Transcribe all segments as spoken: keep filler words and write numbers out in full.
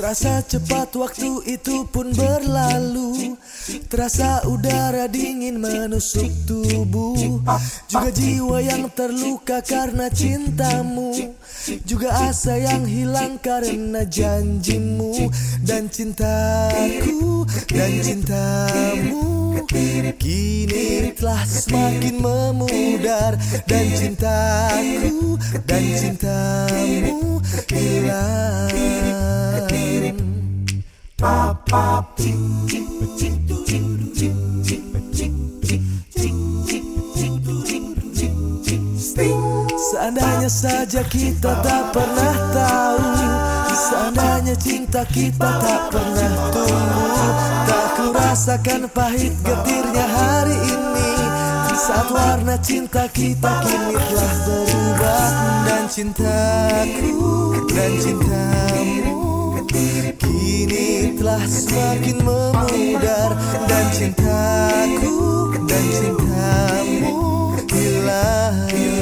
Terasa cepat waktu itu pun berlalu. Terasa udara dingin menusuk tubuh. Juga jiwa yang terluka karena cintamu. Juga asa yang hilang karena janjimu. Dan cintaku dan cintamu kini telah semakin memudar. Dan cintaku dan cintamu hilang. Seandainya saja kita tak pernah tahu, seandainya cinta kita tak pernah tumbuh, tak ku rasakan pahit getirnya hari ini. Saat warna cinta kita kini telah berubah. Dan cintaku dan cintamu kini telah semakin memudar. Dan cintaku dan cintamu hilang.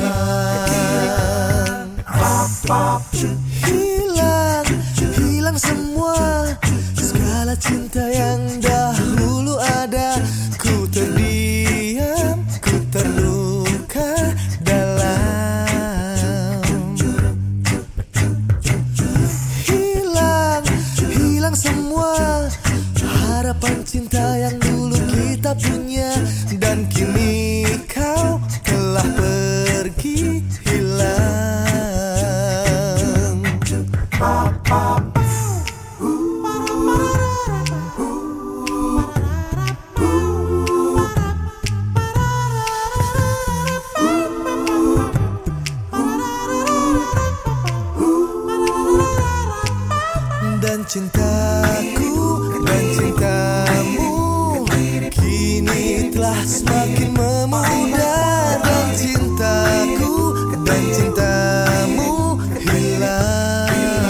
Hilang, hilang semua. Segala cinta yang dahulu ada. Ku terdiam, ku terluka dalam. Hilang, hilang semua harapan cinta yang dulu kita punya. Dan kini kau telah pergi hilang. Dan cintaku dan cintamu kini telah semakin memudar. Dan cintaku dan cintamu hilang.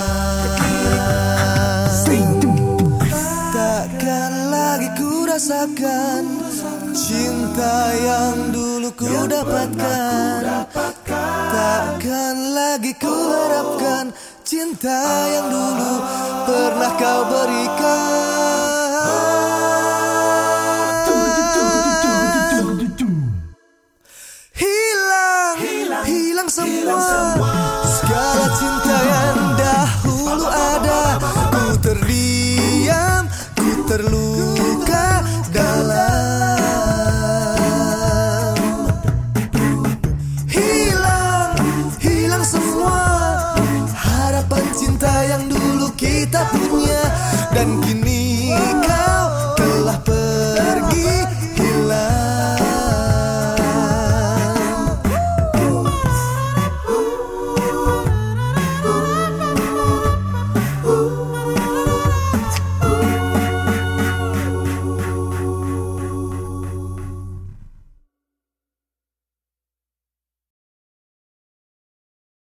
Takkan lagi ku rasakan cinta yang dulu ku dapatkan. Takkan lagi ku harapkan cinta yang dulu pernah kau berikan. Hilang, hilang semua segala cinta yang dahulu ada. Ku terdiam, ku terluka dalam. Hilang, hilang semua harapan cinta yang dulu kita punya. Dan kini